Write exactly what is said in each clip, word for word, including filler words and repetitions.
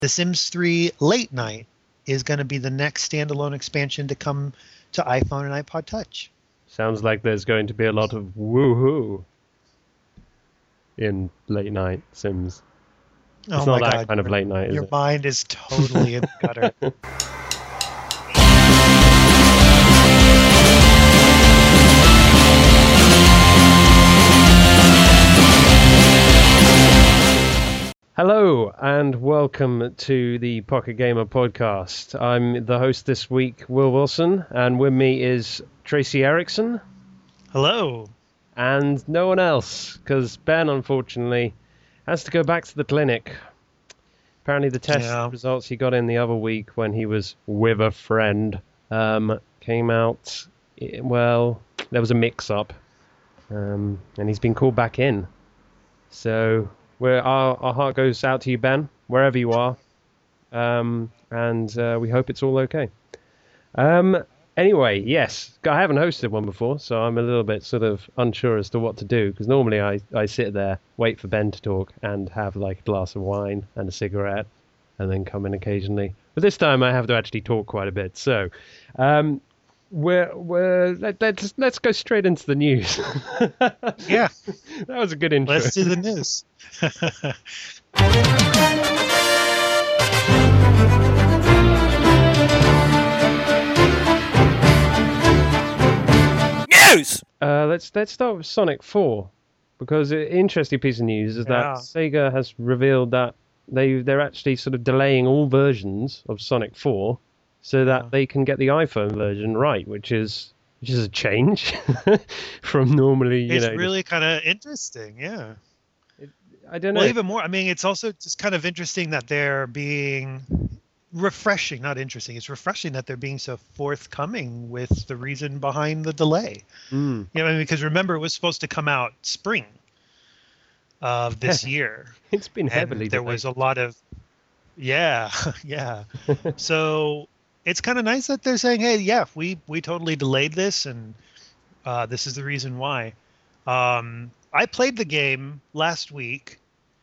The Sims three Late Night is going to be the next standalone expansion to come to iPhone and iPod Touch. Sounds like there's going to be a lot of woohoo in Late Night Sims. It's oh not my that God, kind of your, late night, is your it? mind is totally in the gutter. Hello and welcome to the Pocket Gamer podcast. I'm the host this week, Will Wilson, and with me is Tracy Erickson. Hello. And no one else, because Ben, unfortunately, has to go back to the clinic. Apparently the test Yeah. results he got in the other week when he was with a friend um, came out, well, there was a mix-up, um, and he's been called back in. So we're, our, our heart goes out to you, Ben, wherever you are, um, and uh, we hope it's all okay. Um, anyway, yes, I haven't hosted one before, so I'm a little bit sort of unsure as to what to do, because normally I, I sit there, wait for Ben to talk, and have like a glass of wine and a cigarette, and then come in occasionally. But this time I have to actually talk quite a bit, so um, we're, we're, let, let's, let's go straight into the news. Yeah. That was a good intro. Let's do the news. News! Uh, let's let's start with Sonic four, because an interesting piece of news is that Yeah. Sega has revealed that they they're actually sort of delaying all versions of Sonic four so that Yeah. they can get the iPhone version right, which is which is a change from normally, you It's know. really kind of interesting, yeah. Just, I don't know. Well, even more, I mean, it's also just kind of interesting that they're being refreshing, not interesting. It's refreshing that they're being so forthcoming with the reason behind the delay. Mm. You know, I mean, because remember, it was supposed to come out spring of this year. It's been heavily And there delayed. was a lot of, yeah, yeah. So it's kind of nice that they're saying, hey, yeah, we, we totally delayed this, and uh, this is the reason why. Um, I played the game last week,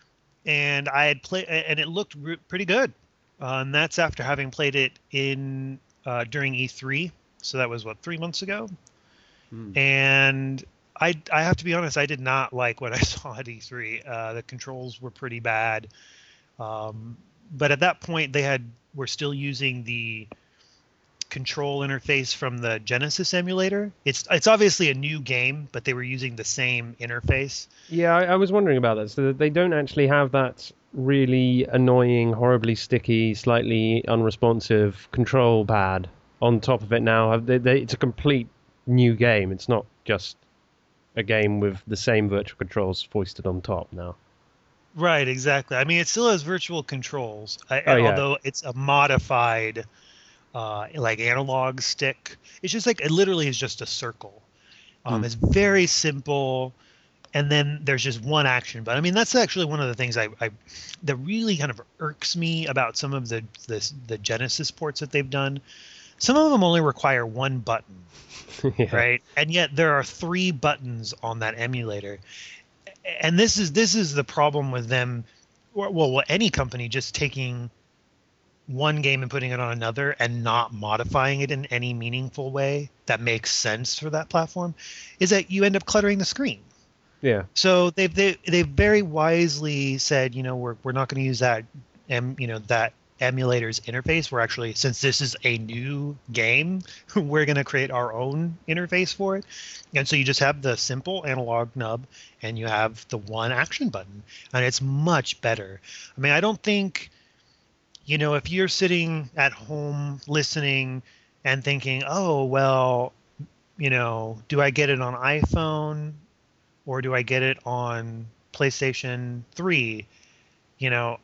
and I had played, and it looked re- pretty good. Uh, and that's after having played it in uh, during E three. So that was what, three months ago. Mm. And I I have to be honest, I did not like what I saw at E three. Uh, the controls were pretty bad. Um, but at that point, they had were still using the control interface from the Genesis emulator. It's it's obviously a new game, but they were using the same interface. Yeah, I, I was wondering about that. So that they don't actually have that really annoying, horribly sticky, slightly unresponsive control pad on top of it now. Have They, they, it's a complete new game. It's not just a game with the same virtual controls foisted on top now. Right, exactly. I mean, it still has virtual controls, I, Oh, yeah. although it's a modified, uh, like analog stick. It's just like it literally is just a circle. Um, Hmm. It's very simple, and then there's just one action. But I mean, that's actually one of the things I, I that really kind of irks me about some of the the, the Genesis ports that they've done. Some of them only require one button, Yeah. right? And yet there are three buttons on that emulator. And this is this is the problem with them, or, well, any company just taking one game and putting it on another and not modifying it in any meaningful way that makes sense for that platform, is that you end up cluttering the screen. Yeah. So they've they, they've very wisely said, you know, we're we're not going to use that, em, you know, that emulator's interface. We're actually, since this is a new game, we're going to create our own interface for it. And so you just have the simple analog nub, and you have the one action button, and it's much better. I mean, I don't think, you know, if you're sitting at home listening and thinking, oh, well, you know, do I get it on iPhone or do I get it on PlayStation three? You know,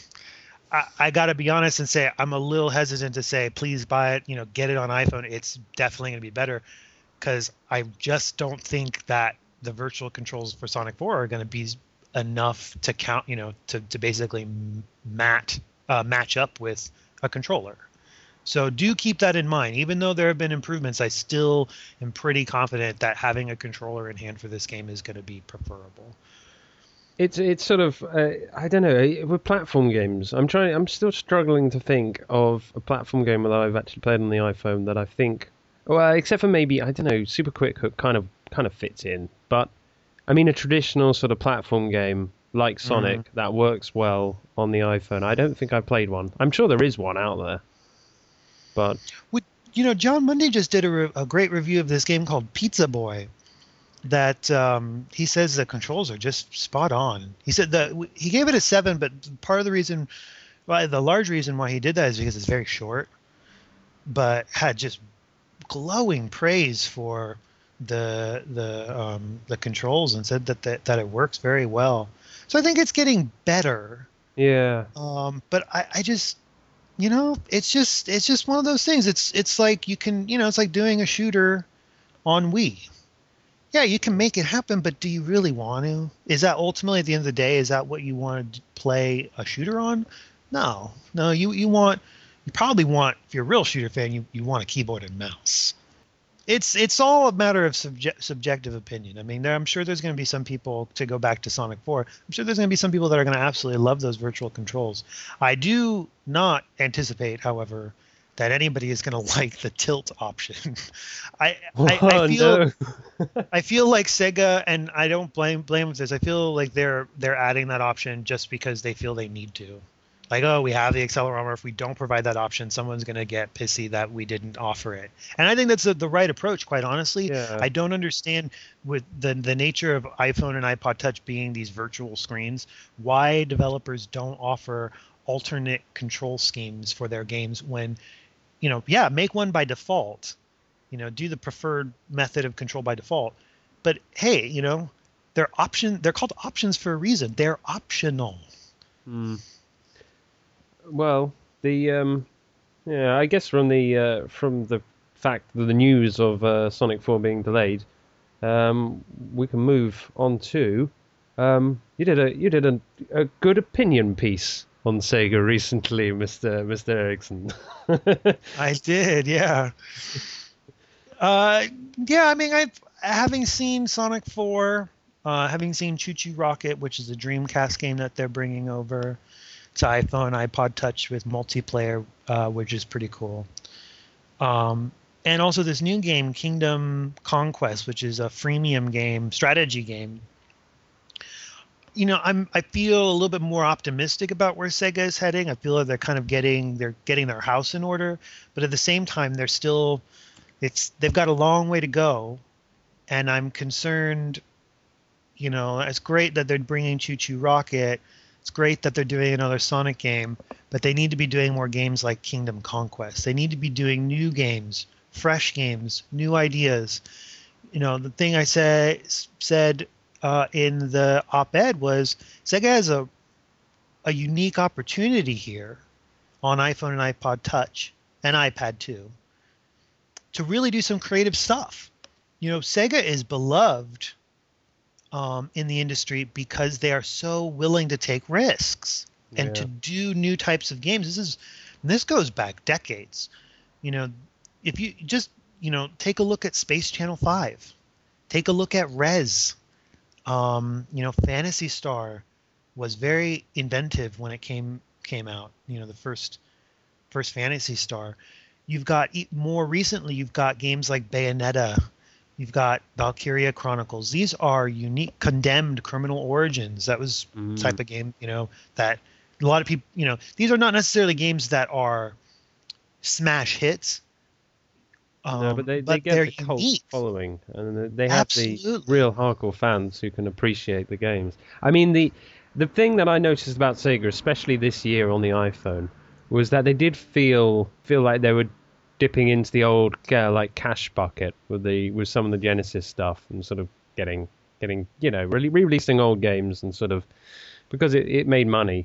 I, I got to be honest and say I'm a little hesitant to say, please buy it, you know, get it on iPhone. It's definitely going to be better, because I just don't think that the virtual controls for Sonic four are going to be enough to count, you know, to, to basically mat, uh, match up with a controller. So do keep that in mind. Even though there have been improvements, I still am pretty confident that having a controller in hand for this game is going to be preferable. It's it's sort of uh, I don't know with platform games. I'm trying. I'm still struggling to think of a platform game that I've actually played on the iPhone that I think, well, except for maybe I don't know. Super Quick Hook kind of kind of fits in, but I mean a traditional sort of platform game like Sonic Mm. that works well on the iPhone. I don't think I've played one. I'm sure there is one out there, but Would, you know, John Mundy just did a, re- a great review of this game called Pizza Boy. That um, he says the controls are just spot on. He said that he gave it a seven, but part of the reason, well, the large reason why he did that is because it's very short, but had just glowing praise for the the um, the controls and said that, that that it works very well. So I think it's getting better. yeah, Um, but I, I just you know it's just it's just one of those things. It's it's like you can you know it's like doing a shooter on Wii. Yeah, you can make it happen, but do you really want to? Is that ultimately at the end of the day, is that what you want to play a shooter on? No, no, you you want you probably want if you're a real shooter fan, you you want a keyboard and mouse. It's it's all a matter of subject, subjective opinion. I mean, there, I'm sure there's going to be some people to go back to Sonic four. I'm sure there's going to be some people that are going to absolutely love those virtual controls. I do not anticipate, however, that anybody is going to like the tilt option. I, I I oh feel no, I feel like Sega, and I don't blame blame them for this. I feel like they're they're adding that option just because they feel they need to. Like, oh, we have the accelerometer. If we don't provide that option, someone's going to get pissy that we didn't offer it. And I think that's the, the right approach, quite honestly. yeah, I don't understand with the the nature of iPhone and iPod Touch being these virtual screens, why developers don't offer alternate control schemes for their games when, you know, yeah, make one by default, you know, do the preferred method of control by default. But hey, you know, they're option they're called options for a reason. They're optional. Hmm. Well, the um, yeah, I guess from the uh, from the fact that the news of uh, Sonic four being delayed, um, we can move on to um, you did a you did a, a good opinion piece on Sega recently, Mister Mister Erickson. I did, yeah. Uh yeah, I mean I've having seen Sonic four, uh having seen Choo Choo Rocket, which is a Dreamcast game that they're bringing over to iPhone, iPod Touch with multiplayer, uh, which is pretty cool. Um, and also this new game, Kingdom Conquest, which is a freemium game, strategy game. You know, I'm I feel a little bit more optimistic about where Sega is heading. I feel like they're kind of getting they're getting their house in order, but at the same time, they're still it's they've got a long way to go, and I'm concerned. You know, it's great that they're bringing Choo Choo Rocket. It's great that they're doing another Sonic game, but they need to be doing more games like Kingdom Conquest. They need to be doing new games, fresh games, new ideas. You know, the thing I say, said uh, in the op-ed was Sega has a, a unique opportunity here on iPhone and iPod Touch and iPad too to really do some creative stuff. You know, Sega is beloved um, in the industry because they are so willing to take risks and Yeah. to do new types of games. This is this goes back decades. You know, if you just you know take a look at Space Channel five, take a look at Rez. Um, you know, Fantasy Star was very inventive when it came came out. You know, the first first Fantasy Star. You've got more recently. You've got games like Bayonetta. You've got Valkyria Chronicles. These are unique, Condemned, Criminal Origins. That was Mm. type of game, you know, that a lot of people, you know, these are not necessarily games that are smash hits, No, but um, they, they but get they're the cult unique. following, and they have the Absolutely. real hardcore fans who can appreciate the games. I mean, the the thing that I noticed about Sega, especially this year on the iPhone, was that they did feel feel like they were dipping into the old uh, like cash bucket with the with some of the Genesis stuff and sort of getting getting you know really re-releasing old games and sort of because it, it made money.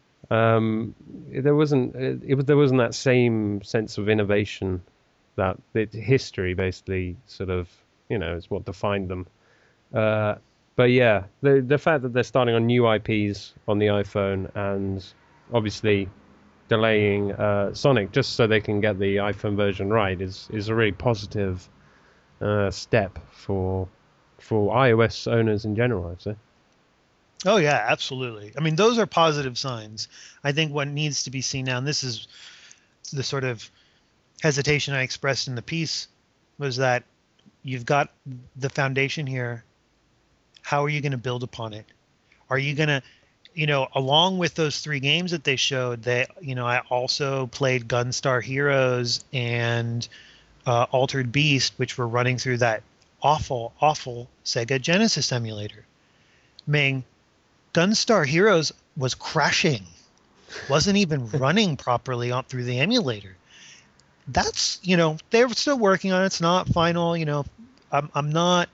Um, there wasn't it, it was there wasn't that same sense of innovation that it, history basically sort of you know is what defined them. Uh, but yeah, the the fact that they're starting on new I Ps on the iPhone and obviously delaying uh, Sonic just so they can get the iPhone version right is is a really positive uh, step for for iOS owners in general, I'd say. Oh yeah, absolutely. I mean, those are positive signs. I think what needs to be seen now, and this is the sort of hesitation I expressed in the piece, was that you've got the foundation here. How are you going to build upon it? Are you going to, you know, along with those three games that they showed, they, you know, I also played Gunstar Heroes and uh, Altered Beast, which were running through that awful, awful Sega Genesis emulator. Ming, Gunstar Heroes was crashing, wasn't even running properly on through the emulator. That's, you know, they're still working on it. It's not final. You know, I'm I'm not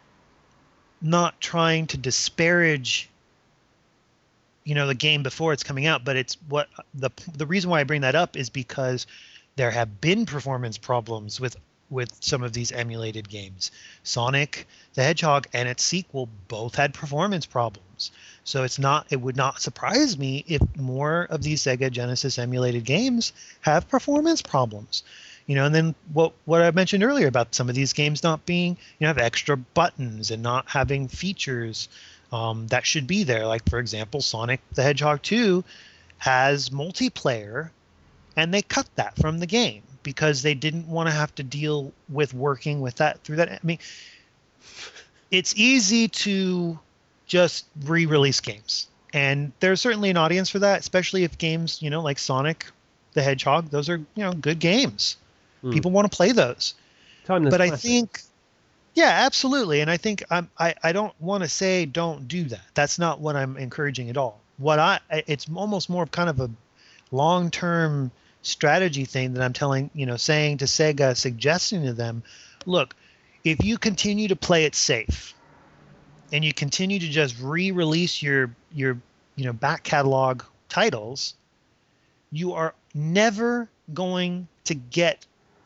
not trying to disparage, you know, the game before it's coming out, but it's what the the reason why I bring that up is because there have been performance problems with with some of these emulated games. Sonic the Hedgehog and its sequel both had performance problems. So it's not it would not surprise me if more of these Sega Genesis emulated games have performance problems. You know, and then what what I mentioned earlier about some of these games not being, you know, have extra buttons and not having features um, that should be there. Like, for example, Sonic the Hedgehog two has multiplayer, and they cut that from the game because they didn't want to have to deal with working with that through that. I mean, it's easy to just re-release games, and there's certainly an audience for that, especially if games, you know, like Sonic the Hedgehog, those are, you know, good games. Mm. People want to play those. Timeless but classic. I think, yeah, absolutely. And I think I'm, I, I don't want to say don't do that. That's not what I'm encouraging at all. What I, it's almost more of kind of a long-term strategy thing that I'm telling, you know, saying to Sega, suggesting to them, look, if you continue to play it safe and you continue to just re-release your, your, you know, back catalog titles, you are never going to get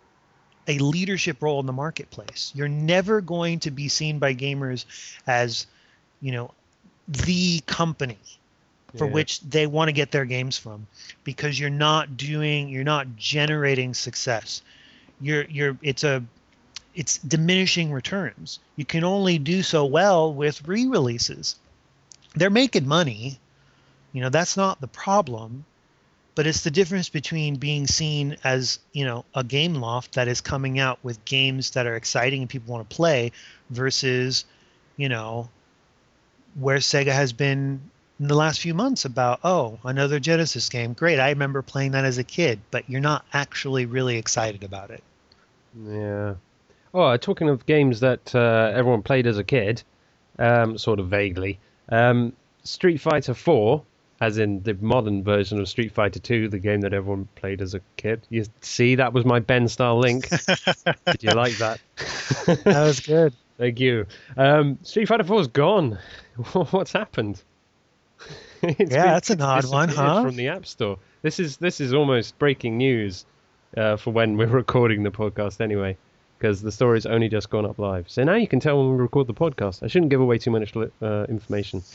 a leadership role in the marketplace. You're never going to be seen by gamers as, you know, the company for yeah. which they want to get their games from, because you're not doing, you're not generating success. You're, you're, it's a, it's diminishing returns. You can only do so well with re-releases. They're making money, you know, that's not the problem. But it's the difference between being seen as, you know, a game loft that is coming out with games that are exciting and people want to play versus, you know, where Sega has been in the last few months about, oh, another Genesis game. Great. I remember playing that as a kid, but you're not actually really excited about it. Yeah. Oh, talking of games that uh, everyone played as a kid, um, sort of vaguely, um, Street Fighter four, as in the modern version of Street Fighter two, the game that everyone played as a kid. You see, that was my Ben-style link. Did you like that? That was good. Thank you. Um, Street Fighter four is gone. What's happened? Yeah, that's an odd one, huh? From the App Store. This is this is almost breaking news uh, for when we're recording the podcast anyway, because the story's only just gone up live. So now you can tell when we record the podcast. I shouldn't give away too much uh, information.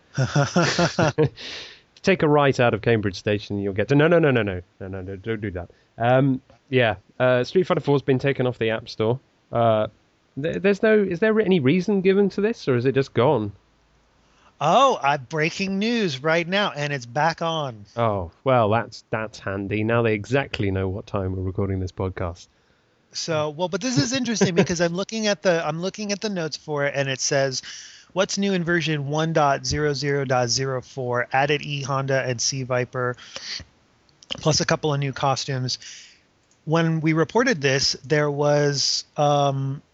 Take a right out of Cambridge Station, you'll get to no, no, no, no, no, no, no, no, don't do that. Um, yeah, uh, Street Fighter four has been taken off the App Store. Uh, th- there's no, is there any reason given to this, or is it just gone? Oh, uh, breaking news right now, and it's back on. Oh, well, that's that's handy. Now they exactly know what time we're recording this podcast. So, well, but this is interesting because I'm looking at the I'm looking at the notes for it, and it says, what's new in version one point zero zero point zero four? Added E Honda and C Viper, plus a couple of new costumes. When we reported this, there was um,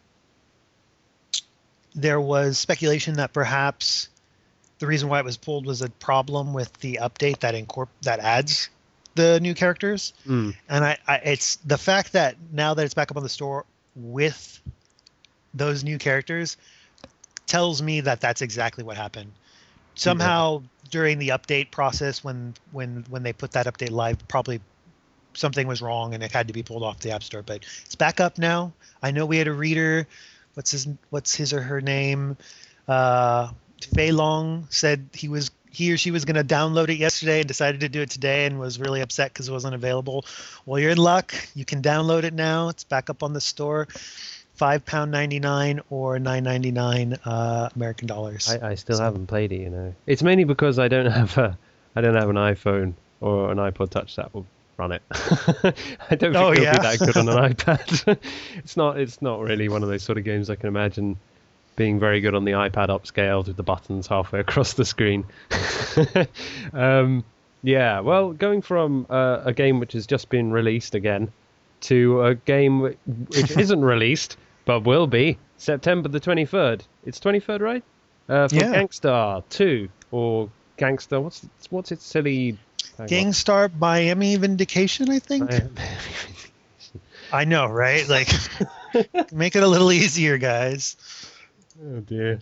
there was speculation that perhaps the reason why it was pulled was a problem with the update that incorp that adds the new characters. Mm. And I, I, it's the fact that now that it's back up on the store with those new characters tells me that that's exactly what happened. Somehow yeah. during the update process, when when when they put that update live, probably something was wrong and it had to be pulled off the App Store. But it's back up now. I know we had a reader. What's his what's his or her name? Uh, Fei Long said he was he or she was going to download it yesterday and decided to do it today and was really upset because it wasn't available. Well, you're in luck. You can download it now. It's back up on the store. five pound ninety nine or nine ninety nine uh, American dollars. I, I still So- haven't played it, you know. It's mainly because I don't have a I don't have an iPhone or an iPod Touch that will run it. I don't think Oh, it'll yeah? be that good on an iPad. It's not it's not really one of those sort of games I can imagine being very good on the iPad upscaled with the buttons halfway across the screen. um, yeah, well, going from uh, a game which has just been released again to a game wh- which isn't released but will be September the twenty-third. It's twenty-third, right? Uh, for Yeah. Gangstar two or Gangster. What's what's its silly? hang on. Gangstar Miami Vindication, I think. I- I know, right? Like, make it a little easier, guys. Oh dear.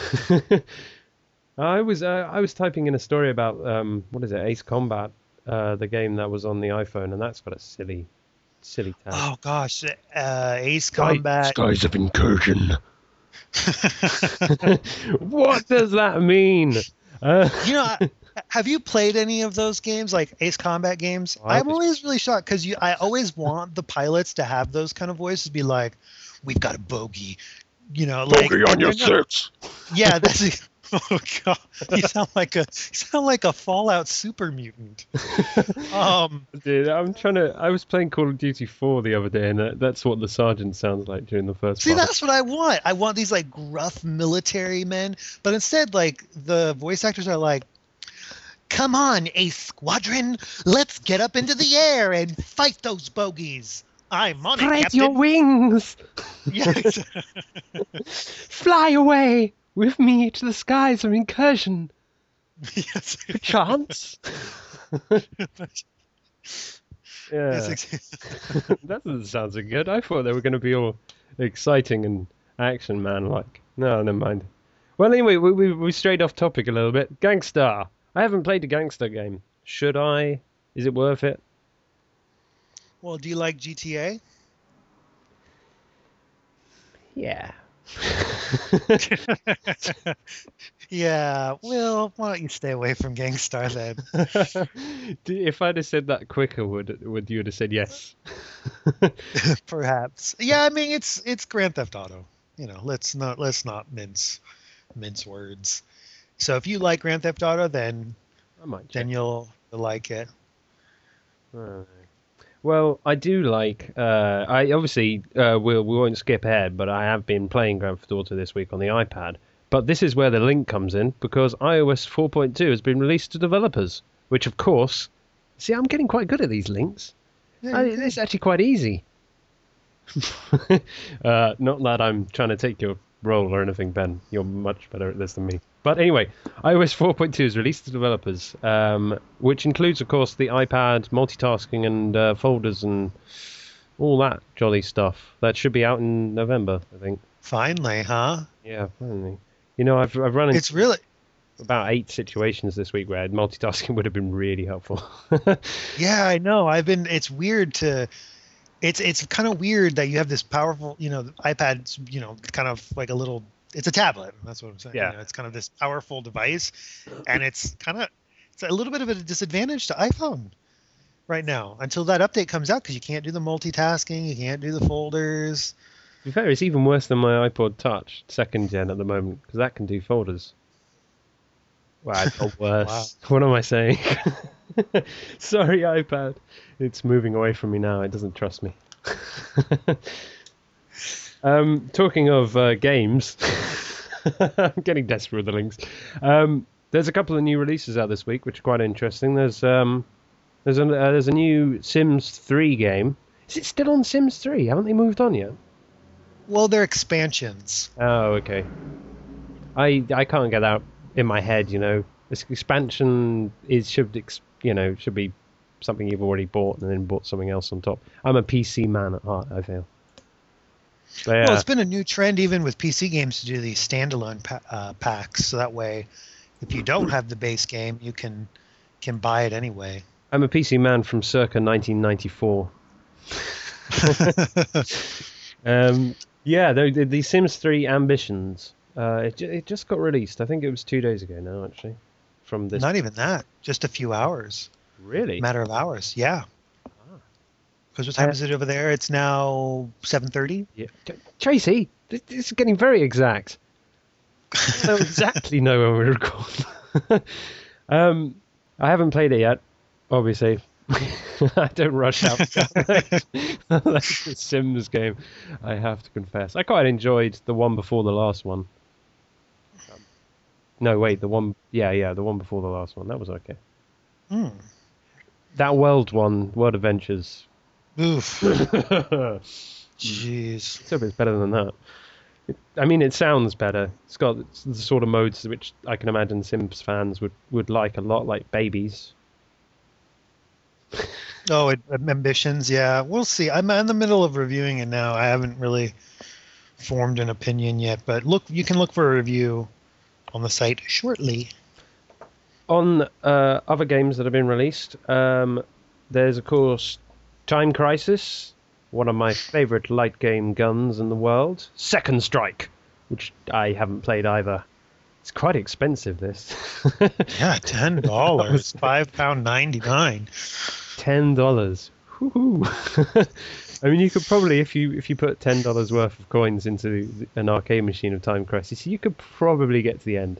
I was uh, I was typing in a story about um what is it, Ace Combat, uh, the game that was on the iPhone, and that's got a silly, silly tag. Oh gosh, uh, Ace Combat. Skies of Incursion. What does that mean? Uh, You know, I- have you played any of those games, like Ace Combat games? I I'm just- always really shocked because you, I always want the pilots to have those kind of voices, be like, "We've got a bogey," you know, like Bogey on your they're not- six. Yeah, that's. Oh god, you sound like a you sound like a Fallout super mutant. Um, Dude, I'm trying to. I was playing Call of Duty four the other day, and that, that's what the sergeant sounds like during the first. see, part. that's what I want. I want these like gruff military men, but instead, like the voice actors are like, "Come on, Ace Squadron, let's get up into the air and fight those bogeys. I'm on it, Spread Captain." your wings, Yeah, exactly. fly away with me to the skies of Incursion. yes. Perchance. Yeah, Yes, ex- that doesn't sound so good. I thought they were going to be all exciting and action man like. No, never mind. Well, anyway, we, we we strayed off topic a little bit. Gangstar. I haven't played a Gangstar game. Should I? Is it worth it? Well, do you like G T A? Yeah. Yeah. Well, why don't you stay away from Gangstar then? If I'd have said that quicker, would would you have said yes? Perhaps. Yeah, I mean it's it's Grand Theft Auto. You know, let's not let's not mince mince words. So if you like Grand Theft Auto, then I might. Check. then you'll like it. Alright. Well, I do like. Uh, I obviously uh, we'll, we won't skip ahead, but I have been playing Grand Theft Auto this week on the iPad. But this is where the link comes in because i O S four point two has been released to developers, which of course, see, I'm getting quite good at these links. Yeah, I, you it's actually quite easy. uh, not that I'm trying to take your role or anything, Ben. You're much better at this than me. But anyway, i O S four point two is released to developers, um, which includes, of course, the iPad, multitasking, and uh, folders, and all that jolly stuff. That should be out in November, I think. Finally, huh? Yeah, finally. You know, I've I've run into It's really about eight situations this week where multitasking would have been really helpful. yeah, I know. I've been it's weird to it's it's kind of weird that you have this powerful, you know, the iPad's, you know, kind of like a little it's a tablet. That's what I'm saying. Yeah. You know, it's kind of this powerful device and it's kind of it's a little bit of a disadvantage to iPhone right now until that update comes out because you can't do the multitasking, you can't do the folders. To be fair, it's even worse than my iPod Touch, second gen at the moment, because that can do folders. Wow, it's not worse. What am I saying? Sorry, iPad. It's moving away from me now. It doesn't trust me. um, talking of uh, games, I'm getting desperate with the links. Um, there's a couple of new releases out this week, which are quite interesting. There's um, there's a uh, there's a new Sims three game. Is it still on Sims three? Haven't they moved on yet? Well, they're expansions. Oh, okay. I I can't get that in my head. You know, this expansion is should ex, you know should be something you've already bought and then bought something else on top. I'm a P C man at heart, I feel. But, yeah. Well, it's been a new trend even with P C games to do these standalone pa- uh, packs, so that way, if you don't have the base game, you can can buy it anyway. I'm a P C man from circa nineteen ninety-four. um, yeah, the, the, the Sims three Ambitions. Uh, it, ju- it just got released. I think it was two days ago now, actually. From this. Not even that, just a few hours. Really? Matter of hours, yeah. Because what time I- is it over there? It's now seven thirty. Yeah. Ch- Tracy, this, this is getting very exact. I don't exactly know when we record. um, I haven't played it yet, obviously. I don't rush out like the Sims game, I have to confess. I quite enjoyed the one before the last one. No, wait, the one... Yeah, yeah, the one before the last one. That was okay. Hmm. That World one, World Adventures. Oof. Jeez. Jeez. So it's better than that. It, I mean, it sounds better. It's got the sort of modes which I can imagine Sims fans would, would like a lot, like babies. Oh, it, ambitions. Yeah, we'll see. I'm in the middle of reviewing it now. I haven't really formed an opinion yet, but look, you can look for a review on the site shortly. On uh, other games that have been released, um, there's, of course, Time Crisis, one of my favourite light game guns in the world. Second Strike, which I haven't played either. It's quite expensive, this. Yeah, ten dollars, five pound ninety nine. Ten dollars. I mean, you could probably, if you if you put ten dollars worth of coins into an arcade machine of Time Crisis, you could probably get to the end.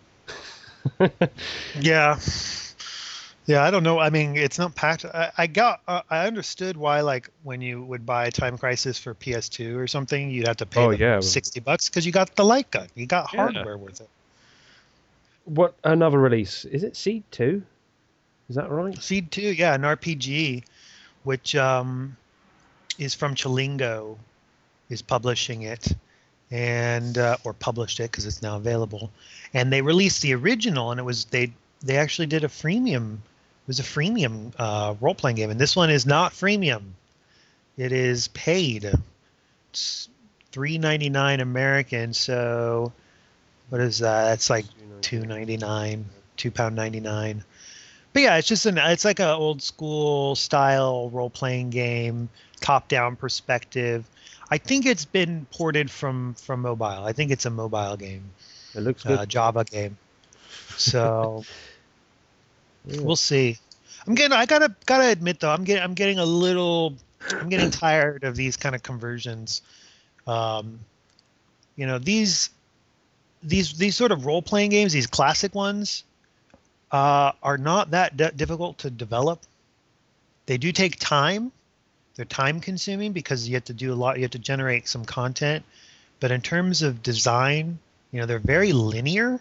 Yeah, yeah. I don't know. I mean, it's not packed. I, I got. Uh, I understood why, like, when you would buy Time Crisis for P S two or something, you'd have to pay Oh, them yeah. sixty bucks because you got the light gun. You got Yeah. hardware with it. What another release? Is it Seed two? Is that right? Seed two, yeah, an R P G, which um, is from Chilingo, is publishing it, and uh, or published it because it's now available. And they released the original, and it was they they actually did a freemium. It was a freemium uh, role playing game, and this one is not freemium. It is paid. It's three ninety nine American. So what is that? That's like two ninety nine, two pound ninety nine. But yeah, it's just an it's like an old school style role playing game, top down perspective. I think it's been ported from from mobile. I think it's a mobile game, It looks good. uh, Java game. So Yeah. we'll see. I'm getting. I gotta gotta admit though, I'm getting I'm getting a little. I'm getting tired of these kind of conversions. Um, you know these these these sort of role playing games, these classic ones. Uh, are not that d- difficult to develop. They do take time. They're time consuming because you have to do a lot. You have to generate some content. But in terms of design, you know, they're very linear.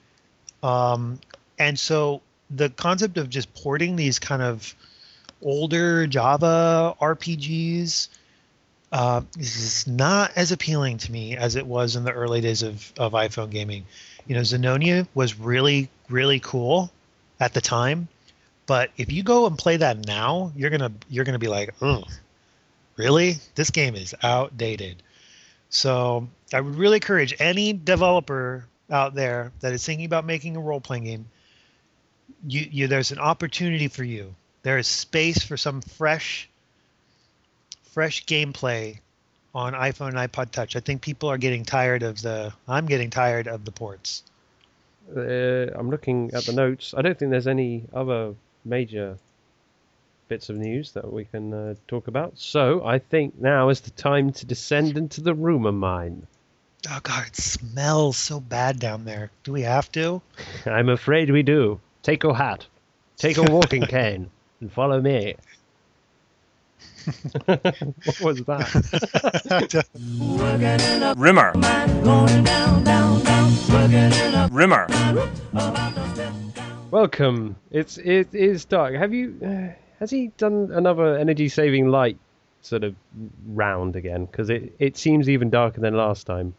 Um, and so the concept of just porting these kind of older Java R P Gs uh, is not as appealing to me as it was in the early days of, of iPhone gaming. You know, Xenonia was really, really cool at the time, but if you go and play that now, you're gonna you're gonna be like, oh, really? This game is outdated. So I would really encourage any developer out there that is thinking about making a role-playing game. You, you there's an opportunity for you. There is space for some fresh, fresh gameplay on iPhone and iPod Touch. I think people are getting tired of the. I'm getting tired of the ports. Uh, I'm looking at the notes. I don't think there's any other major bits of news that we can uh, talk about. So I think now is the time to descend into the rumor mine. Oh God, it smells so bad down there. Do we have to? I'm afraid we do. Take your hat, take a walking cane, and follow me. What was that? Rimmer. Rimmer. Welcome. It's it is dark. Have you? Uh, has he done another energy saving light sort of round again? Because it it seems even darker than last time.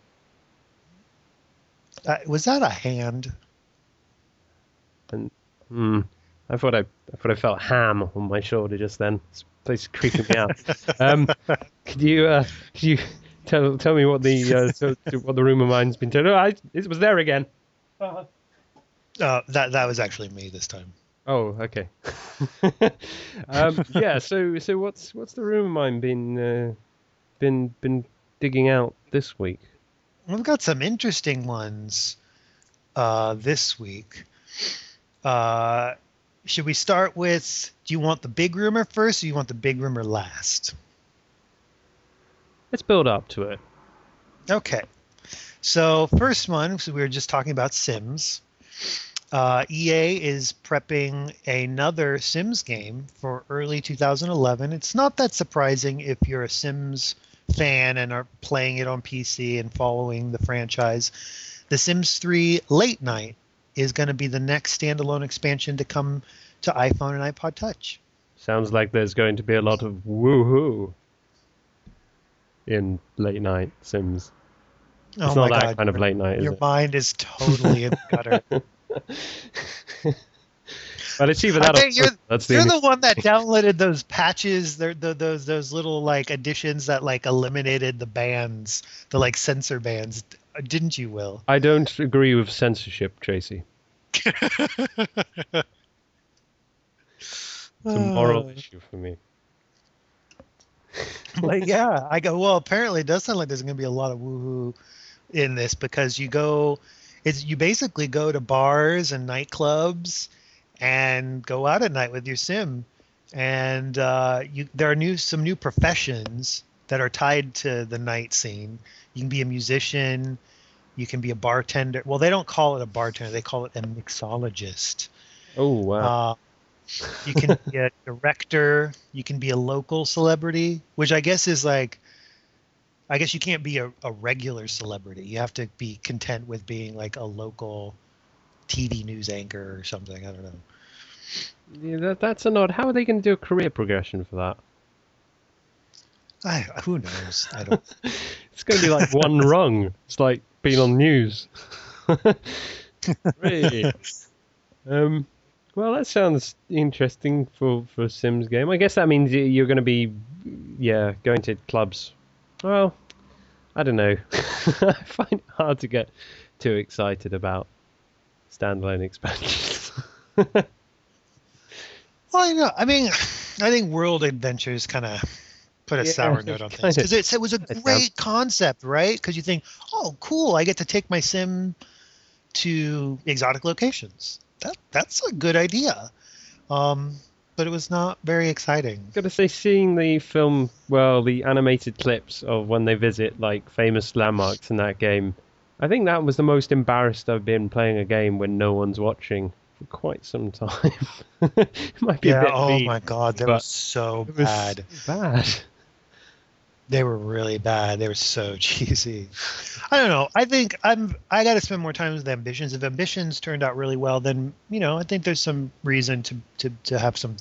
Uh, was that a hand? And hmm, I thought I I thought I felt ham on my shoulder just then. This place is creeping me out. Um, could you uh, could you tell tell me what the uh, so, what the rumor mine's been telling? Oh, I, it was there again. Uh, that that was actually me this time. Oh, okay. um, yeah. So so what's what's the rumor mine been uh, been been digging out this week? We've got some interesting ones uh, this week. Uh, should we start with, do you want the big rumor first or do you want the big rumor last? let's build up to it. Okay. So first one, so we were just talking about Sims. Uh, E A is prepping another Sims game for early two thousand eleven. It's not that surprising if you're a Sims fan and are playing it on P C and following the franchise. The Sims three Late Night is going to be the next standalone expansion to come to iPhone and iPod Touch. Sounds like there's going to be a lot of woohoo in Late Night Sims. It's oh not my that God, kind of your, late night, is your it? mind is totally in the gutter. Well, it's either I that or think you're, that's the you're only- the one that downloaded those patches, the, the, those those little like additions that like eliminated the bans, the like censor bans, didn't you, Will? I don't agree with censorship, Tracy. It's a moral Oh. issue for me. Like, yeah, I go, well, apparently it does sound like there's going to be a lot of woohoo in this because you go, it's you basically go to bars and nightclubs and go out at night with your sim. And uh, you, there are new some new professions that are tied to the night scene. You can be a musician, you can be a bartender. Well, they don't call it a bartender, they call it a mixologist. Oh, wow. Uh, you can be a director. You can be a local celebrity, which I guess is like, I guess you can't be a, a regular celebrity. You have to be content with being like a local T V news anchor or something. I don't know. Yeah, that, that's an odd. How are they going to do a career progression for that? I, who knows? I don't. It's going to be like one rung. It's like being on news. Really? Um, well, that sounds interesting for, for a Sims game. I guess that means y- you're going to be, yeah, going to clubs. Well, I don't know. I find it hard to get too excited about standalone expansions. Well, I know. I mean, I think World Adventures kind of put a Yeah, sour note on kinda- things because it, it was a kinda great concept, right? Because you think, oh, cool, I get to take my sim to exotic locations. That that's a good idea. Um, but it was not very exciting. Gotta say, seeing the film, well, the animated clips of when they visit like famous landmarks in that game, I think that was the most embarrassed I've been playing a game when no one's watching for quite some time. It might be a Yeah. bit Oh mean, my God, they but were so it was bad. bad. They were really bad. They were so cheesy. I don't know. I think I'm. I got to spend more time with Ambitions. If Ambitions turned out really well, then you know I think there's some reason to to to have some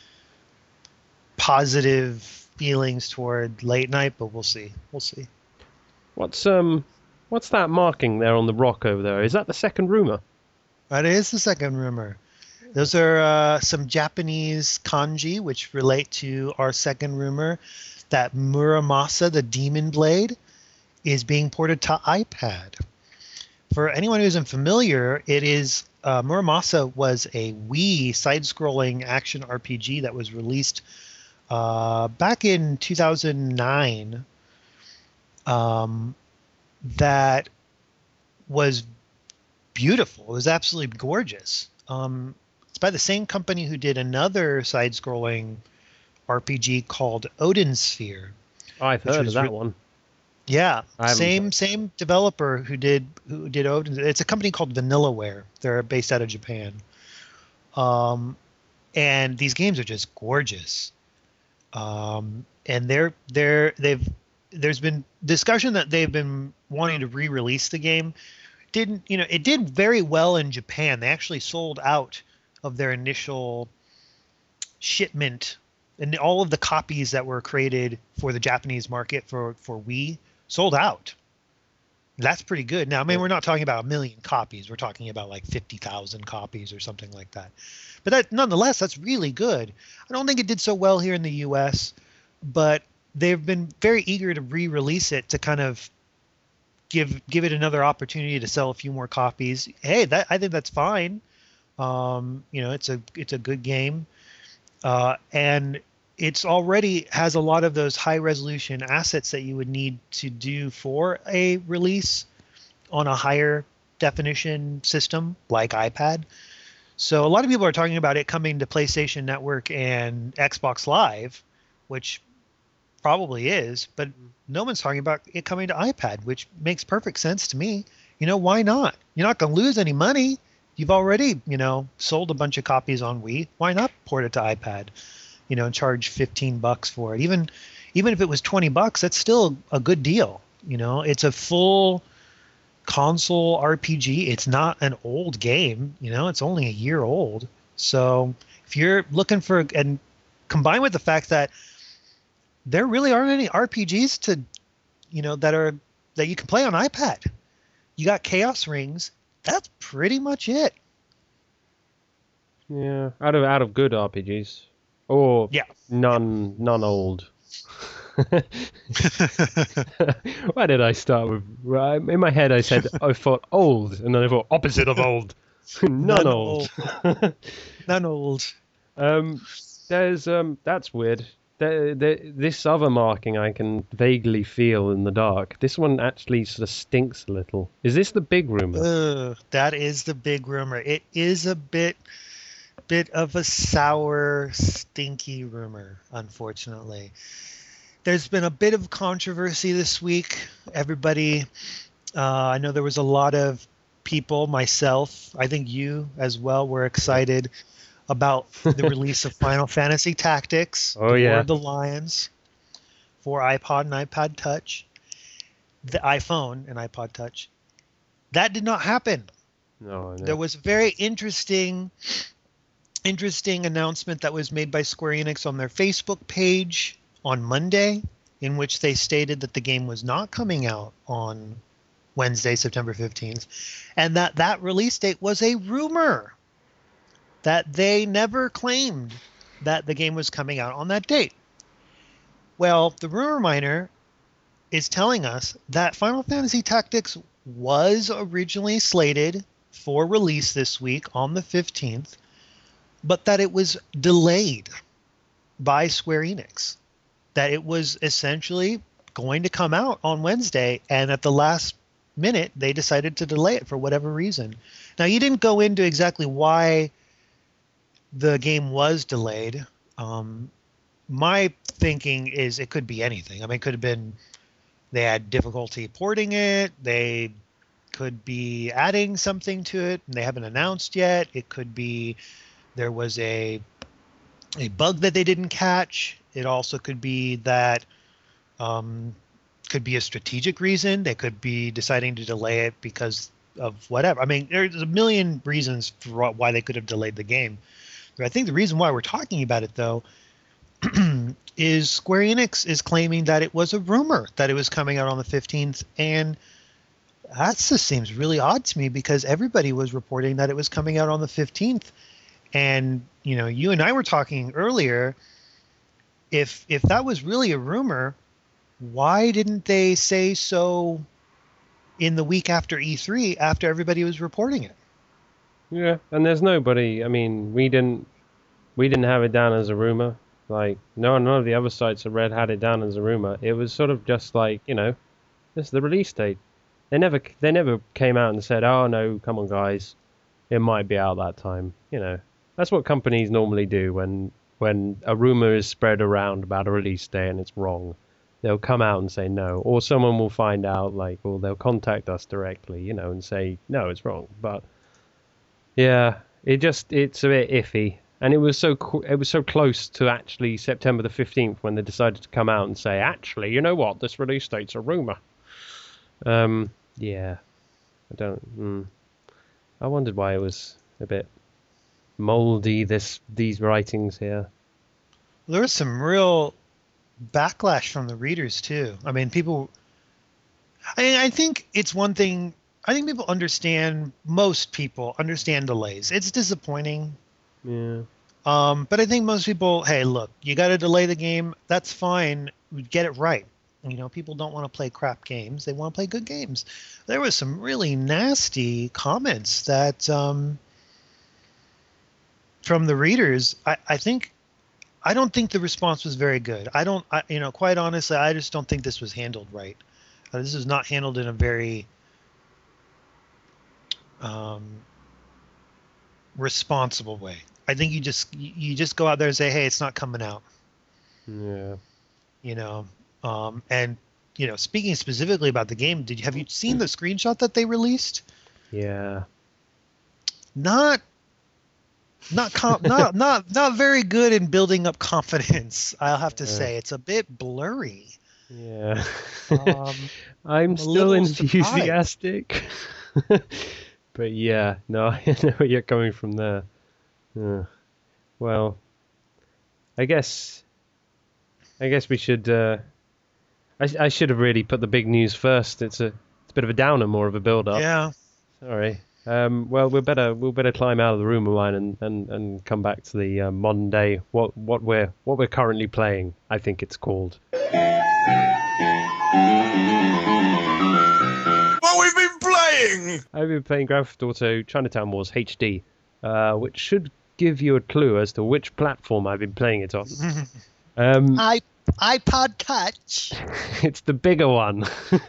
positive feelings toward Late Night. But we'll see. We'll see. What's um, what's that marking there on the rock over there? Is that the second rumor? That is the second rumor. Those are uh, some Japanese kanji which relate to our second rumor that Muramasa, the Demon Blade, is being ported to iPad. For anyone who isn't familiar, it is uh, Muramasa was a Wii side-scrolling action R P G that was released uh, back in two thousand nine. Um, that was beautiful. It was absolutely gorgeous. Um, it's by the same company who did another side-scrolling R P G called Odin Sphere. I've Which heard of was that re- one. Yeah, I haven't same played. same developer who did who did Odin. It's a company called Vanillaware. They're based out of Japan. Um, and these games are just gorgeous. Um, and they're they're they've there's been discussion that they've been wanting to re-release the game. Didn't you know? It did very well in Japan. They actually sold out of their initial shipment, and all of the copies that were created for the Japanese market for for Wii sold out. That's pretty good. Now, I mean, we're not talking about a million copies. We're talking about like fifty thousand copies or something like that. But that, nonetheless, that's really good. I don't think it did so well here in the U S, but they've been very eager to re-release it to kind of give give it another opportunity to sell a few more copies. Hey, that I think that's fine. Um, you know, it's a it's a good game, uh, and it's already has a lot of those high resolution assets that you would need to do for a release on a higher definition system like iPad. So a lot of people are talking about it coming to PlayStation Network and Xbox Live, which probably is, but no one's talking about it coming to iPad, which makes perfect sense to me. You know, why not? You're not going to lose any money. You've already, you know, sold a bunch of copies on Wii. Why not port it to iPad? You know, and charge fifteen bucks for it. Even even if it was twenty bucks, that's still a good deal. You know, it's a full console R P G. It's not an old game. You know, it's only a year old. So if you're looking for, and combined with the fact that there really aren't any R P Gs to, you know, that are that you can play on iPad. You got Chaos Rings. That's pretty much it. Yeah, out of out of good R P Gs, or Yeah. none none old. Why did I start with? Right, in my head, I said I thought old, and then I thought opposite of old. None, None old. None old. um, there's um, that's weird. There, there, this other marking I can vaguely feel in the dark. This one actually sort of stinks a little. Is this the big rumor? Ugh, that is the big rumor. It is a bit, bit of a sour, stinky rumor, unfortunately. There's been a bit of controversy this week. Everybody, uh, I know there was a lot of people, myself, I think you as well, were excited about the release of Final Fantasy Tactics, Oh, the War yeah. of the Lions, for iPod and iPod Touch, the iPhone and iPod Touch. That did not happen. No, I know. There was a very interesting, interesting announcement that was made by Square Enix on their Facebook page on Monday, in which they stated that the game was not coming out on Wednesday, September fifteenth, and that that release date was a rumor, that they never claimed that the game was coming out on that date. Well, the rumor miner is telling us that Final Fantasy Tactics was originally slated for release this week on the fifteenth, but that it was delayed by Square Enix. That it was essentially going to come out on Wednesday, and at the last minute, they decided to delay it for whatever reason. Now, you didn't go into exactly why the game was delayed. Um, my thinking is it could be anything. I mean, it could have been they had difficulty porting it. They could be adding something to it, and they haven't announced yet. It could be there was a a bug that they didn't catch. It also could be that um, could be a strategic reason. They could be deciding to delay it because of whatever. I mean, there's a million reasons for why they could have delayed the game. But I think the reason why we're talking about it, though, is Square Enix is claiming that it was a rumor that it was coming out on the fifteenth, and that just seems really odd to me because everybody was reporting that it was coming out on the fifteenth. And, you know, you and I were talking earlier, if if that was really a rumor, why didn't they say so in the week after E three, after everybody was reporting it? Yeah, and there's nobody. I mean, we didn't we didn't have it down as a rumor. Like, no, none of the other sites I read had it down as a rumor. It was sort of just like, you know, this is the release date. They never they never came out and said, oh no, come on guys, it might be out that time. You know, that's what companies normally do when when a rumor is spread around about a release day and it's wrong. They'll come out and say no, or someone will find out, like, or they'll contact us directly, you know, and say no, it's wrong. But yeah, it just it's a bit iffy, and it was so qu- it was so close to actually September the fifteenth when they decided to come out and say, actually, you know what, this release date's a rumor. Um, yeah, I don't. Mm. I wondered why it was a bit moldy. This these writings here. There was some real backlash from the readers too. I mean, people. I, I think it's one thing. I think people understand. Most people understand delays. It's disappointing. Yeah. Um, but I think most people, hey, look, you got to delay the game. That's fine. Get it right. You know, people don't want to play crap games. They want to play good games. There was some really nasty comments that um, from the readers. I, I think, I don't think the response was very good. I don't, I, you know, quite honestly, I just don't think this was handled right. Uh, this was not handled in a very um, responsible way. I think you just you just go out there and say, hey, it's not coming out. Yeah. You know, um, and you know, speaking specifically about the game, did you have you seen the screenshot that they released? Yeah. Not not com- not not not very good in building up confidence. I'll have to Yeah. say it's a bit blurry. Yeah. Um, I'm I'm a still little surprised. enthusiastic. But yeah, no, I know where you're coming from there. Yeah. Well, I guess I guess we should. Uh, I I should have really put the big news first. It's a it's a bit of a downer, more of a build up. Yeah. Sorry. Um, well, we'll better we'll better climb out of the room of mine and, and, and come back to the uh, modern day. What what we're what we're currently playing. I think it's called. What we've been playing! I've been playing Grand Theft Auto Chinatown Wars H D, uh, which should give you a clue as to which platform I've been playing it on. Um, I iPod Touch. it's the bigger one.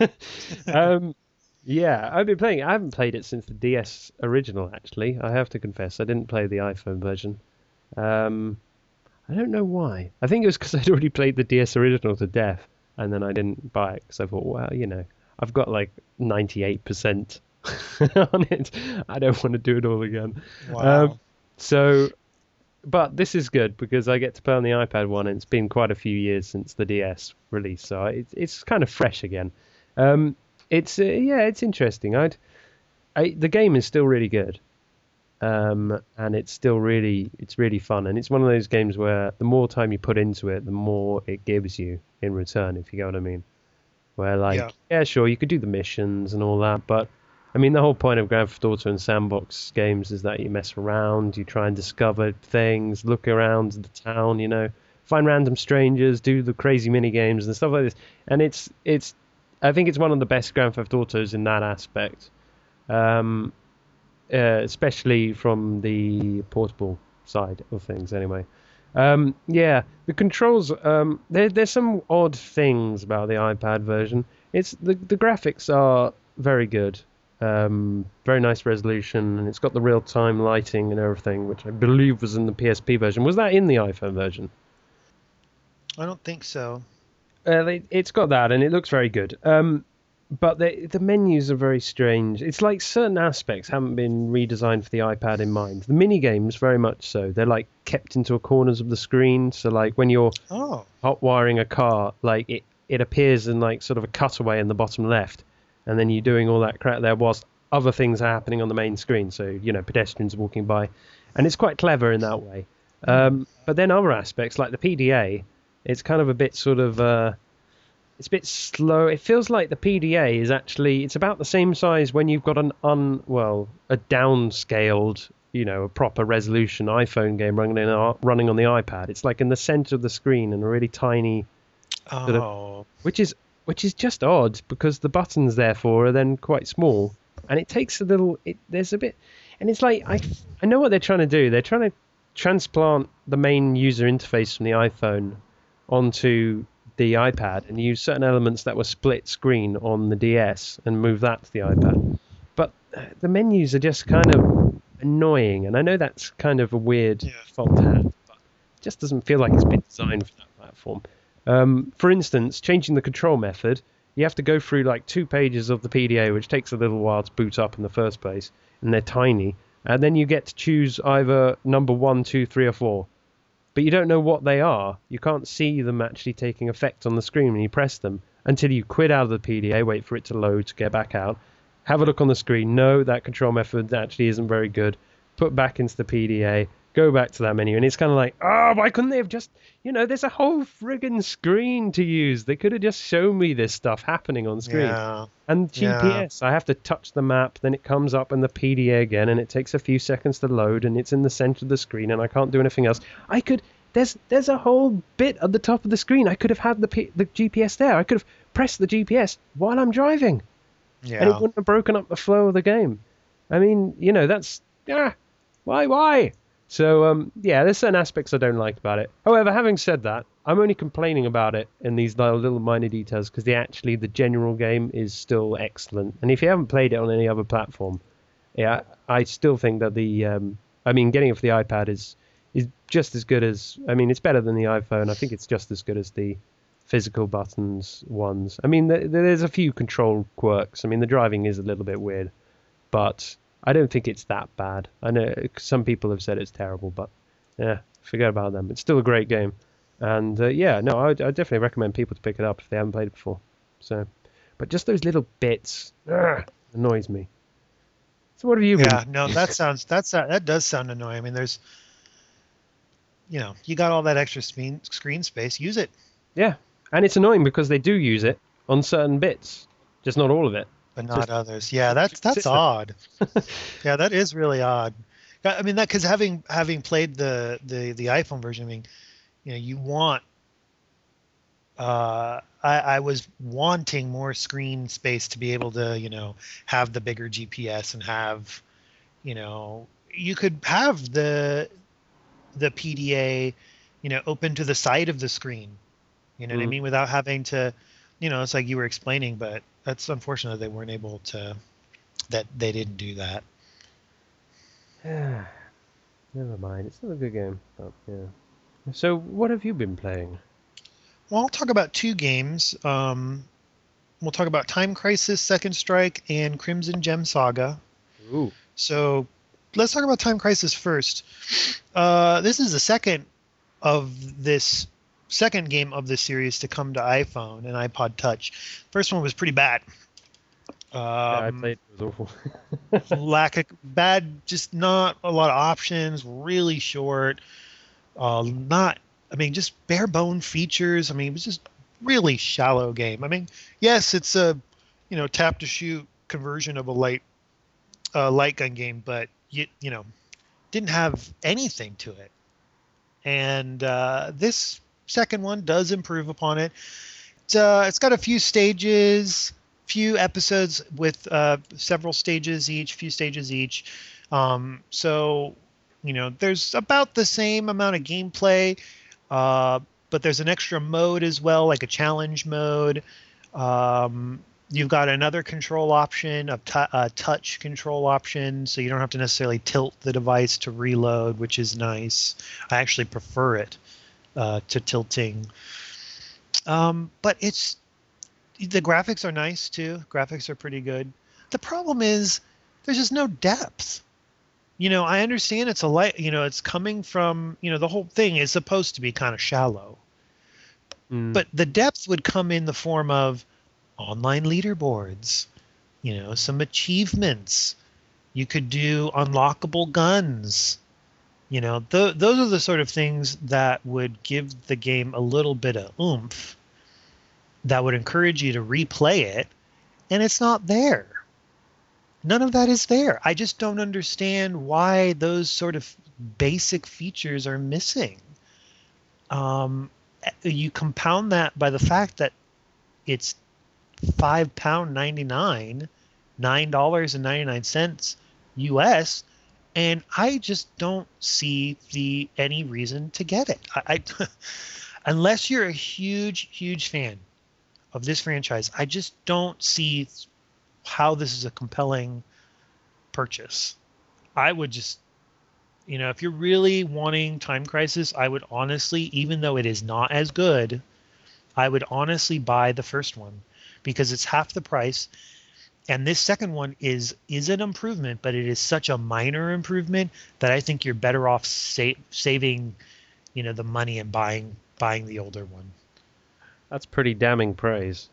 um, yeah, I've been playing it. I haven't played it since the D S original, actually. I have to confess. I didn't play the iPhone version. Um, I don't know why. I think it was because I'd already played the D S original to death, and then I didn't buy it because I thought, well, you know, I've got like ninety-eight percent on it. I don't want to do it all again. Wow. Um, so, but this is good because I get to play on the iPad one, and it's been quite a few years since the D S release, so it's it's kind of fresh again. Um, it's uh, yeah, it's interesting. I'd, I the game is still really good, um, and it's still really it's really fun, and it's one of those games where the more time you put into it, the more it gives you in return, if you get what I mean. Where like Yeah. yeah, sure, you could do the missions and all that, but I mean, the whole point of Grand Theft Auto and sandbox games is that you mess around, you try and discover things, look around the town, you know, find random strangers, do the crazy mini games and stuff like this. And it's it's, I think it's one of the best Grand Theft Autos in that aspect, um, uh, especially from the portable side of things. Anyway, um, yeah, the controls. Um, there there's some odd things about the iPad version. It's the the graphics are very good. Um, very nice resolution, and it's got the real-time lighting and everything, which I believe was in the P S P version. Was that in the iPhone version? I don't think so. Uh, it, it's got that, and it looks very good. Um, but the the menus are very strange. It's like certain aspects haven't been redesigned for the iPad in mind. The mini games, very much so. They're like kept into corners of the screen. So like when you're Oh. hot wiring a car, like it, it appears in like sort of a cutaway in the bottom left. And then you're doing all that crap there whilst other things are happening on the main screen. So, you know, pedestrians walking by. And it's quite clever in that way. Um, but then other aspects, like the P D A, it's kind of a bit sort of... Uh, it's a bit slow. It feels like the P D A is actually... It's about the same size when you've got an un... Well, a downscaled, you know, a proper resolution iPhone game running, in, running on the iPad. It's like in the center of the screen and a really tiny... Sort of, Oh. which is... Which is just odd because the buttons therefore are then quite small, and it takes a little. It, there's a bit, and it's like I I know what they're trying to do. They're trying to transplant the main user interface from the iPhone onto the iPad and use certain elements that were split screen on the D S and move that to the iPad. But the menus are just kind of annoying, and I know that's kind of a weird Yeah. fault to have, but it just doesn't feel like it's been designed for that platform. Um, for instance, changing the control method, you have to go through like two pages of the P D A, which takes a little while to boot up in the first place, and they're tiny. And then you get to choose either number one, two, three, or four. But you don't know what they are. You can't see them actually taking effect on the screen when you press them until you quit out of the P D A, wait for it to load to get back out. Have a look on the screen. No, that control method actually isn't very good. Put back into the P D A. Go back to that menu, and it's kind of like, oh, why couldn't they have just, you know, there's a whole friggin' screen to use. They could have just shown me this stuff happening on screen. Yeah. And G P S, I have to touch the map, then it comes up in the P D A again, and it takes a few seconds to load, and it's in the center of the screen, and I can't do anything else. I could, there's there's a whole bit at the top of the screen. I could have had the P, the G P S there. I could have pressed the G P S while I'm driving, Yeah. and it wouldn't have broken up the flow of the game. I mean, you know, that's, ah, why, why? So, um, yeah, there's certain aspects I don't like about it. However, having said that, I'm only complaining about it in these little minor details because the actually the general game is still excellent. And if you haven't played it on any other platform, yeah, I still think that the, um, I mean, getting it for the iPad is is just as good as, I mean, it's better than the iPhone. I think it's just as good as the physical buttons ones. I mean, there, there's a few control quirks. I mean, the driving is a little bit weird, but I don't think it's that bad. I know some people have said it's terrible, but yeah, forget about them. It's still a great game. And uh, yeah, no, I, I definitely recommend people to pick it up if they haven't played it before. So, but just those little bits ugh, annoys me. So what have you been? Yeah, no, that sounds that's that does sound annoying. I mean, there's, you know, you got all that extra screen screen space. Use it. Yeah, and it's annoying because they do use it on certain bits, just not all of it. But not Just others. Yeah, that's that's consistent. odd. Yeah, that is really odd. I mean, that because having having played the, the the iPhone version, I mean, you know, you want. Uh, I, I was wanting more screen space to be able to, you know, have the bigger G P S and have, you know, you could have the the P D A, you know, open to the side of the screen. You know what I Mm. mean? Without having to, you know, it's like you were explaining, but that's unfortunate they weren't able to, that they didn't do that. Never mind, it's still a good game. But yeah. So what have you been playing? Well, I'll talk about two games. Um, we'll talk about Time Crisis, Second Strike, and Crimson Gem Saga. Ooh. So let's talk about Time Crisis first. Uh, this is the second of this second game of this series to come to iPhone and iPod Touch. First one was pretty bad. Um, Yeah, I played. It was awful. lack of bad, just not a lot of options. Really short. Uh, not. I mean, just bare bone features. I mean, it was just really shallow game. I mean, yes, it's a, you know, tap to shoot conversion of a light, uh, light gun game, but you, you know, didn't have anything to it. And uh, this second one does improve upon it. It's, uh, it's got a few stages, few episodes with uh, several stages each, few stages each. Um, so, you know, there's about the same amount of gameplay. Uh, but there's an extra mode as well, like a challenge mode. Um, you've got another control option, a, t- a touch control option, so you don't have to necessarily tilt the device to reload, which is nice. I actually prefer it uh, to tilting. Um, but it's the graphics are nice too. Graphics are pretty good. The problem is there's just no depth. You know, I understand it's a light, you know, it's coming from, you know, the whole thing is supposed to be kind of shallow. Mm. But the depth would come in the form of online leaderboards, you know, some achievements. You could do unlockable guns. You know, th- those are the sort of things that would give the game a little bit of oomph, that would encourage you to replay it, and it's not there. None of that is there. I just don't understand why those sort of basic features are missing. Um, you compound that by the fact that it's five pound ninety nine, nine dollars and ninety nine cents U S, and I just don't see the any reason to get it. I, I unless you're a huge, huge fan of this franchise, I just don't see how this is a compelling purchase. I would just, you know, if you're really wanting Time Crisis, I would honestly, even though it is not as good, I would honestly buy the first one because it's half the price. And this second one is is an improvement, but it is such a minor improvement that I think you're better off sa- saving, you know, the money and buying buying the older one. That's pretty damning praise.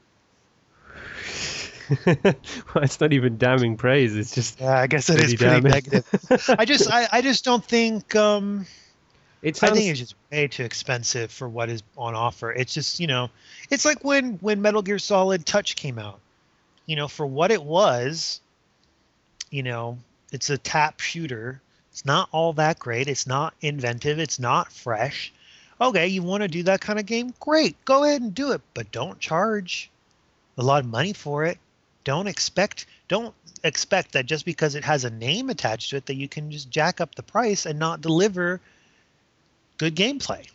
Well, it's not even damning praise. It's just Yeah, I guess it is pretty pretty damning. negative. I just I, I just don't think um It I sounds. think it's just way too expensive for what is on offer. It's just, you know, it's like when when Metal Gear Solid Touch came out. You know, for what it was, you know, it's a tap shooter. It's not all that great. It's not inventive. It's not fresh. Okay, you want to do that kind of game? Great. Go ahead and do it, but don't charge a lot of money for it. Don't expect don't expect that just because it has a name attached to it that you can just jack up the price and not deliver good gameplay.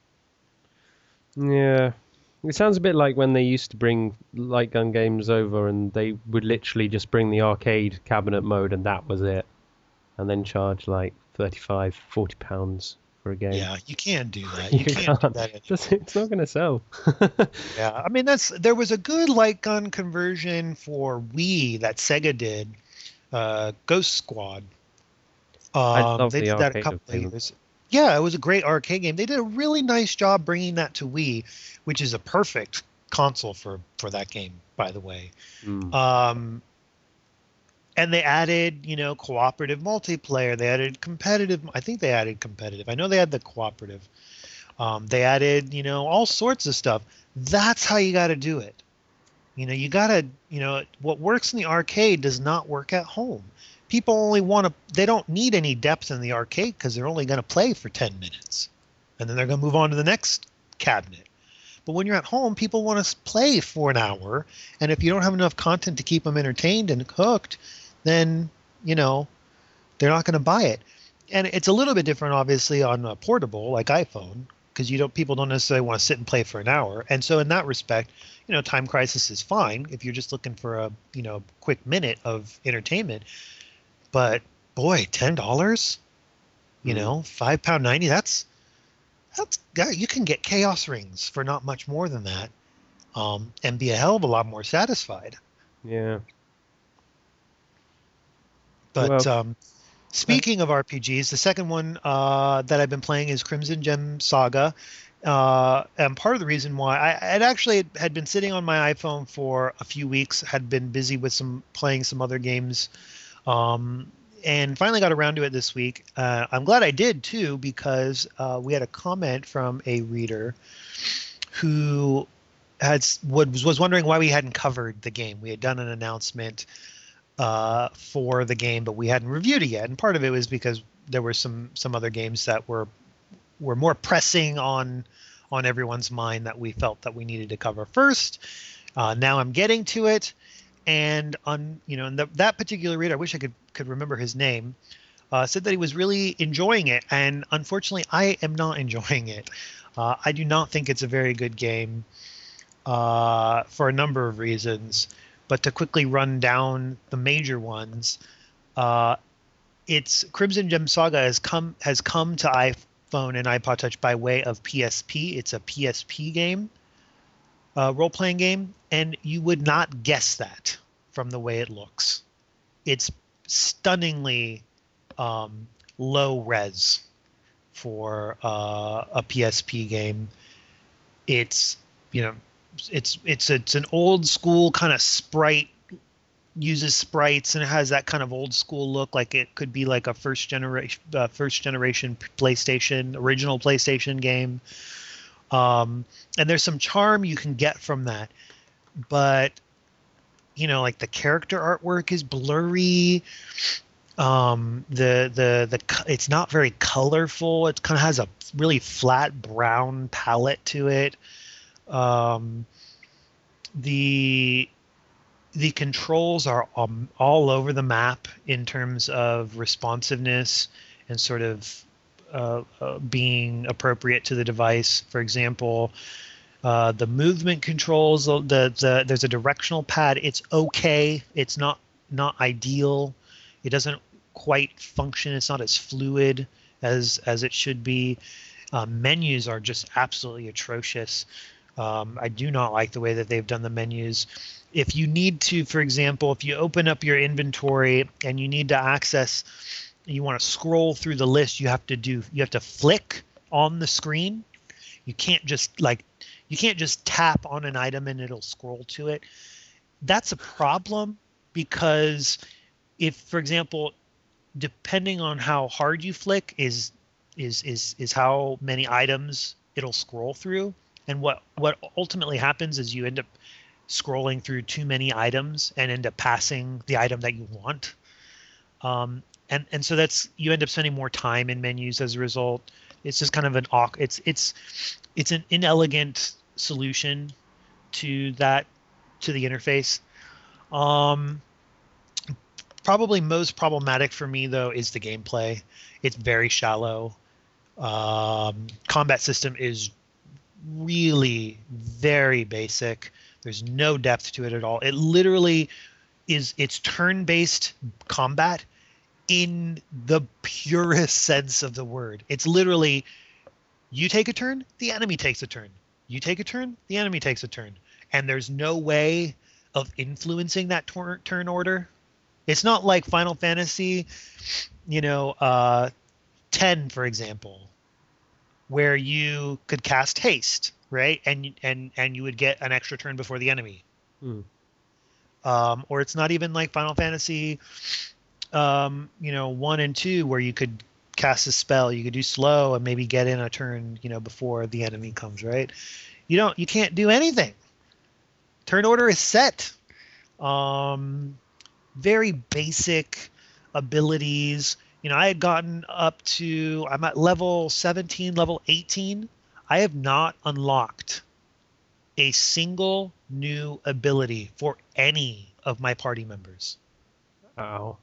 Yeah. It sounds a bit like when they used to bring light gun games over and they would literally just bring the arcade cabinet mode and that was it. And then charge like thirty-five, forty pounds for a game. Yeah, you can't do that. You, You, can't, can't. do that. Anymore. Just, it's not going to sell. Yeah, I mean that's there was a good light gun conversion for Wii that Sega did, uh, Ghost Squad. I Um, love they the did that a arcade couple of of them. years. Yeah, it was a great arcade game. They did a really nice job bringing that to Wii, which is a perfect console for for that game, by the way. Mm. Um, and they added, you know, cooperative multiplayer. They added competitive. I think they added competitive. I know they had the cooperative. Um, they added, you know, all sorts of stuff. That's how you got to do it. You know, you got to, you know, what works in the arcade does not work at home. People only want to, they don't need any depth in the arcade because they're only going to play for ten minutes. And then they're going to move on to the next cabinet. But when you're at home, people want to play for an hour. And if you don't have enough content to keep them entertained and hooked, then, you know, they're not going to buy it. And it's a little bit different, obviously, on a portable like iPhone, because you don't people don't necessarily want to sit and play for an hour. And so in that respect, you know, Time Crisis is fine if you're just looking for a, you know, quick minute of entertainment. But boy, ten dollars, you Mm. know, five pound ninety. That's that's you can get Chaos Rings for not much more than that, um, and be a hell of a lot more satisfied. Yeah. But Well, um, speaking of R P Gs, the second one uh, that I've been playing is Crimson Gem Saga. Uh, and part of the reason why I had actually had been sitting on my iPhone for a few weeks, had been busy with some playing some other games, um, and finally got around to it this week. Uh, I'm glad I did too, because uh, we had a comment from a reader who had was was wondering why we hadn't covered the game. We had done an announcement uh, for the game, but we hadn't reviewed it yet. And part of it was because there were some some other games that were were more pressing on on everyone's mind that we felt that we needed to cover first. Uh, now I'm getting to it, and on you know, and the, that particular reader, I wish I could could remember his name, uh, said that he was really enjoying it, and unfortunately, I am not enjoying it. Uh, I do not think it's a very good game uh, for a number of reasons. But to quickly run down the major ones, uh, it's Crimson Gem Saga has come has come to iPhone and iPod Touch by way of P S P. It's a P S P game, uh, role-playing game, and you would not guess that from the way it looks. It's stunningly um, low res for uh, a P S P game. It's, you know, it's it's it's an old school kind of sprite, uses sprites, and it has that kind of old school look, like it could be like a first generation uh, first generation PlayStation, original PlayStation game. Um, and there's some charm you can get from that, but you know, like the character artwork is blurry. Um, the the the it's not very colorful. It kind of has a really flat brown palette to it. Um, the the controls are um, all over the map in terms of responsiveness and sort of uh, uh, being appropriate to the device. For example, uh, the movement controls, the, the there's a directional pad. It's okay. It's not not ideal. It doesn't quite function. It's not as fluid as as it should be. Uh, menus are just absolutely atrocious. Um, I do not like the way that they've done the menus. If you need to, for example, if you open up your inventory and you need to access, you want to scroll through the list, you have to do, you have to flick on the screen. You can't just like, you can't just tap on an item and it'll scroll to it. That's a problem because if, for example, depending on how hard you flick is, is, is, is how many items it'll scroll through. And what, what ultimately happens is you end up scrolling through too many items and end up passing the item that you want. Um, and, and so that's, you end up spending more time in menus as a result. It's just kind of an, it's, it's, it's an inelegant solution to that, to the interface. Um, probably most problematic for me though is the gameplay. It's very shallow. Um, combat system is really very basic. There's no depth to it at all. It literally is, it's turn-based combat in the purest sense of the word. It's literally, you take a turn, the enemy takes a turn. You take a turn, the enemy takes a turn. And there's no way of influencing that tor- turn order. It's not like Final Fantasy, you know, uh, ten, for example, where you could cast haste, right? And and and you would get an extra turn before the enemy. Hmm. Um, or it's not even like Final Fantasy, um, you know, one and two, where you could cast a spell, you could do slow and maybe get in a turn, you know, before the enemy comes, right? You don't, you can't do anything. Turn order is set. Um, very basic abilities. You know, I had gotten up to, I'm at level seventeen, level eighteen. I have not unlocked a single new ability for any of my party members. Ow.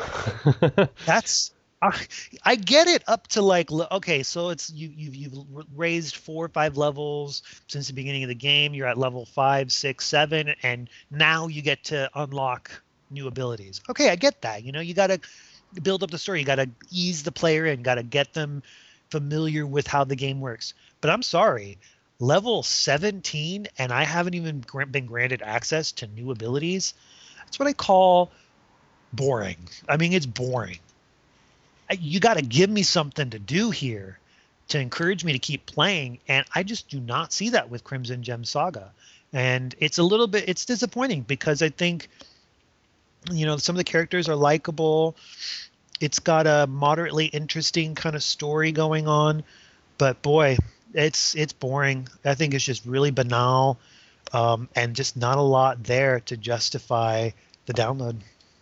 That's I, I get it up to like, okay, so it's you you've you've raised four or five levels since the beginning of the game. You're at level five, six, seven, and now you get to unlock new abilities. Okay, I get that. You know, you got to build up the story. You got to ease the player in. Got to get them familiar with how the game works. But I'm sorry, level seventeen, and I haven't even been granted access to new abilities. That's what I call boring. I mean, it's boring. I, you got to give me something to do here to encourage me to keep playing, and I just do not see that with Crimson Gem Saga. And it's a little bit, it's disappointing because I think, you know, some of the characters are likable. It's got a moderately interesting kind of story going on, but boy, it's it's boring. I think it's just really banal, um, and just not a lot there to justify the download.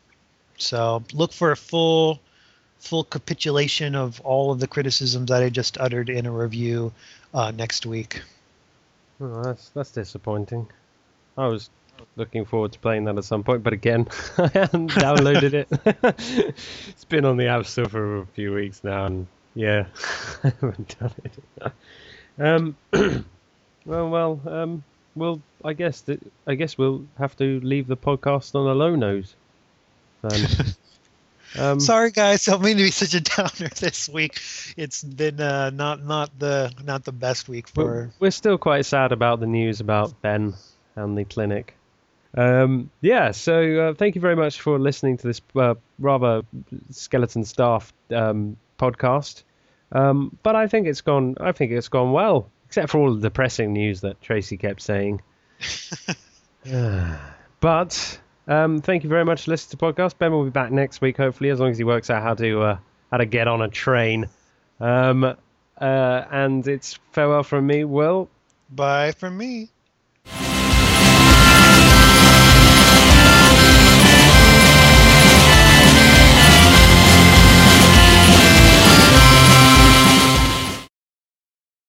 So look for a full full capitulation of all of the criticisms that I just uttered in a review uh, next week. Oh, that's that's disappointing. I was looking forward to playing that at some point, but again, I haven't downloaded it. It's been on the App Store for a few weeks now, and yeah, I haven't done it. Um, well, well, um, well, I guess that I guess we'll have to leave the podcast on a low note. Then. Um, Sorry, guys. Don't mean to be such a downer this week. It's been uh, not not the not the best week for. We're, we're still quite sad about the news about Ben and the clinic. Um, yeah, so uh, thank you very much for listening to this uh, rather skeleton staff um, podcast. Um, but I think it's gone. I think it's gone well, except for all the depressing news that Tracy kept saying. But. Um, thank you very much for listening to the podcast. Ben will be back next week, hopefully, as long as he works out how to uh, how to get on a train. Um, uh, and it's farewell from me, Will. Bye from me.